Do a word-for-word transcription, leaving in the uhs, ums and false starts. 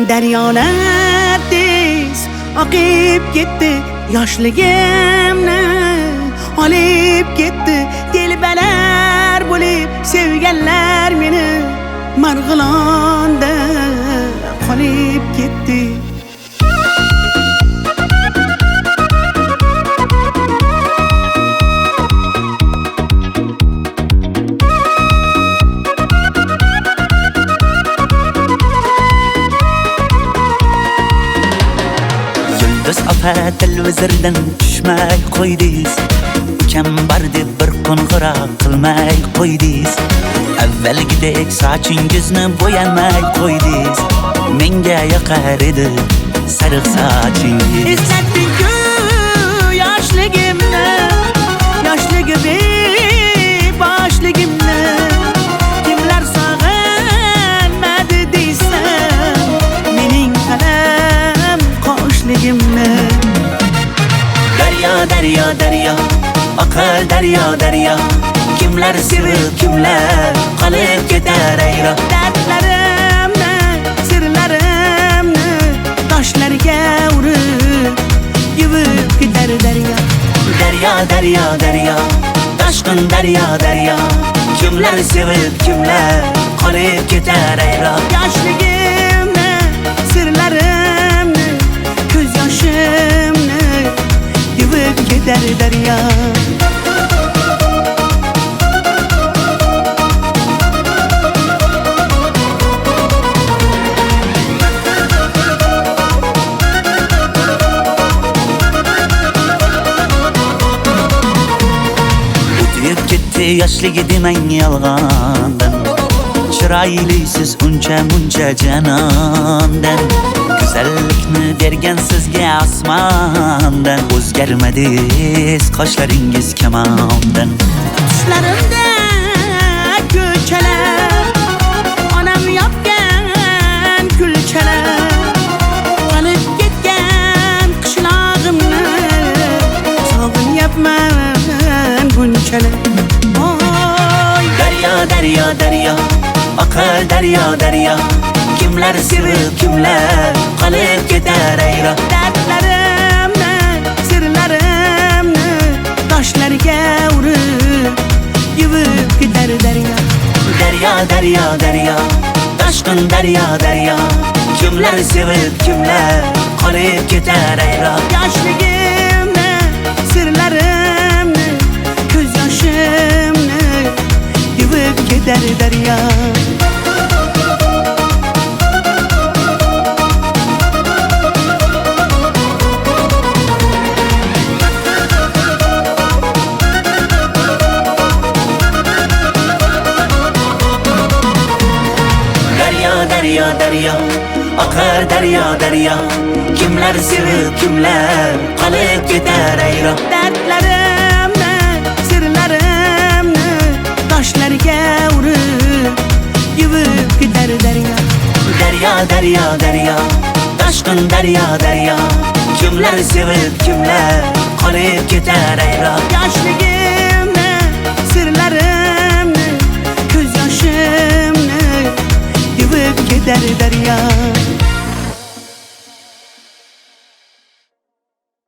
Daryolar tez oqib ketdi, yoshligimni olib ketdi. Telbalar bo'lib sevganlar meni Marg'ilonda qolib ketdi. Yulduz opa televizordan tushmay qo'ydingiz, ukam bor deb bir qo'ng'iroq qilmay qo'ydingiz. Avvalgidek sochingizni bo'yamay qo'ydingiz. Menga yoqar edi sariq sochingiz. Eslatding-ku yoshligimni, yoshligimni, boshligimni. Kimlar sog'inmadi deysan, mening qalam qoshligimni. Daryo, daryo, daryo, oqar daryo, daryo. Kimlar sevib, kimlar qolib ketar ayro. Dardlarimni, sirlarimni toshlarga urib yuvib ketar daryo. Daryo, daryo, daryo, toshqin daryo, daryo. Kimlar sevib, kimlar qolib ketar ayro. Yoshligimni, sirlarimni, ko'z yoshimni yuvib ketar daryo. Yoshligi demang yolg'ondan, chiroylisiz uncha muncha janondan. Go'zallikni bergan sizga osmondan, o'zgarmadingiz qoshlaringiz kamondan. Tushlarimda ko'chalar, onam yopgan kulchalar, qolib ketgan qishlog'imni sog'inyapman bunchalar. Daryo, daryo, oqar daryo, daryo. Kimlar sevib, kimlar qolib ketar ayro. Dardlarimni, sirlarimni toshlarga urib yuvib ketar daryo. Daryo, daryo, daryo, toshqin daryo, daryo. Kimlar sevib, kimlar qolib ketar ayro. Yoshligimni, sirlarimni, ko'z yoshimni yuvib ketar daryo. Daryo, daryo, daryo, oqar daryo, daryo. Kimlar sevib, kimlar qolib ketar ayro. Dardlarimni, sirlarimni toshlarga urib yuvib ketar daryo. Daryo, daryo, daryo, toshqin daryo, daryo. Kimlar sevib, kimlar qolib ketar ayro. Yoshligimni, sirlarimni, ko'z yoshimni yuvib ketar daryo.